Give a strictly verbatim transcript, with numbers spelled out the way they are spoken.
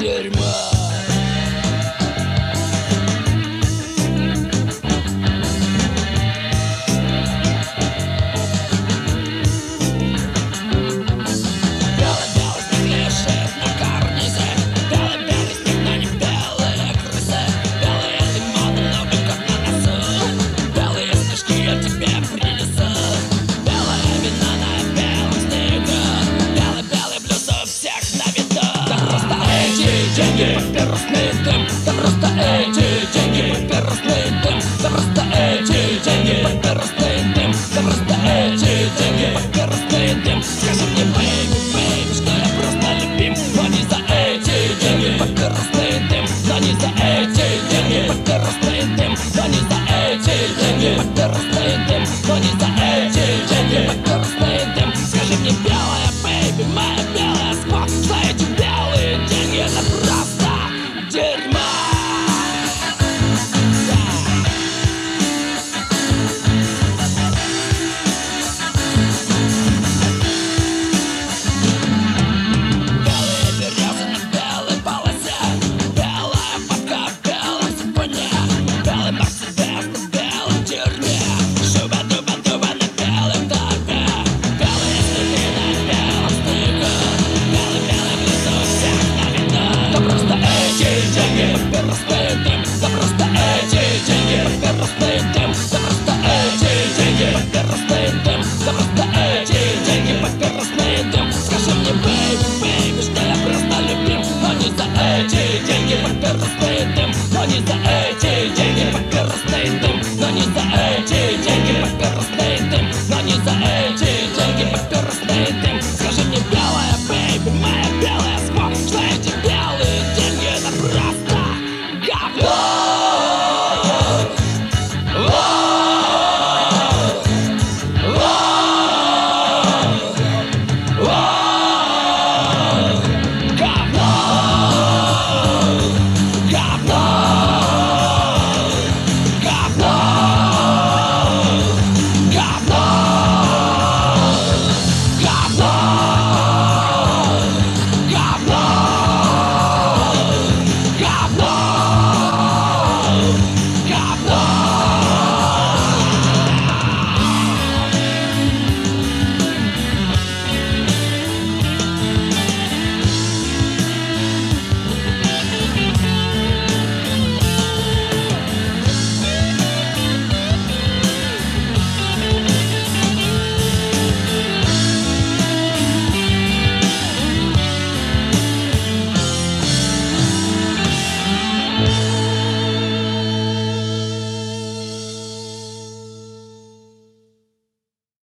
дерьма. Деньги, папиросный дым, да просто эти деньги, папиросный дым, да просто эти деньги, папиросный дым, да просто эти деньги, папиросный дым. Скажи мне, бэйби, бэйби, что я просто любим, но не за эти деньги, папиросный дым, но не за эти деньги, папиросный дым, но не за эти деньги, папиросный дым, но не за эти деньги, папиросный дым. Скажи мне, белая, бэйби, моя белая сма, что эти белые деньги это просто дерьмо. Белые березы на белой полосе, белая папка в белом сапоне, белый мерседес на белом дерьме, шуба-дуба-дуба на белом топе, белые следы на белом снегу, белый-белый близу всех на виду. Да просто эти деньги, папиросный дым, да просто эти деньги, папиросный дым, да просто эти деньги, папиросный дым, да просто эти деньги, папиросный дым. Скажи мне, бэйби, бэйби, что я просто любим, но не за эти деньги, папиросный дым, но не за эти